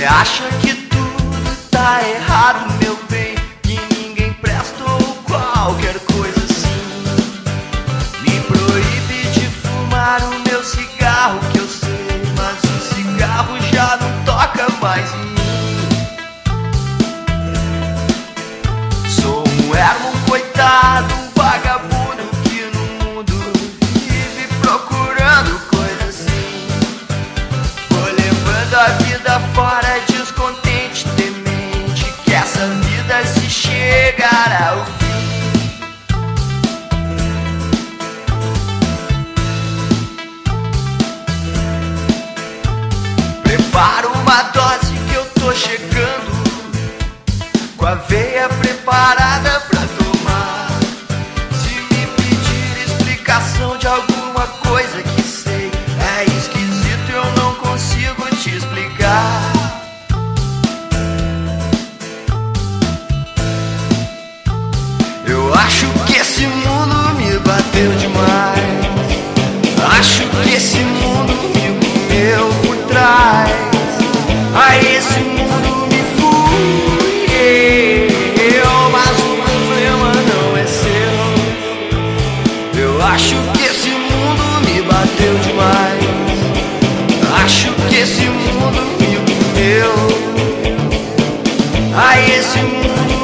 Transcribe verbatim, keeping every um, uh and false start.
Acha que tudo tá errado, meu bem, que ninguém presta ou qualquer coisa assim. Me proíbe de fumar o meu cigarro, que eu sei, mas o cigarro já não toca mais em mim. Sou um ermo, um coitado, um vagabundo que no mundo vive procurando coisa assim. Vou levando a vida fora, descontente, temente, que essa vida se chegar ao fim. Prepara uma dose que eu tô chegando, com a veia preparada pra tomar. Se me pedir explicação de alguma coisa que sei, é esquisito, eu não consigo te explicar. Eu acho que esse mundo me bateu demais. Acho que esse mundo me comeu por trás. A esse mundo me fui eu, mas o problema não é seu. Eu acho que esse mundo me bateu demais. Acho que esse mundo me comeu. A esse mundo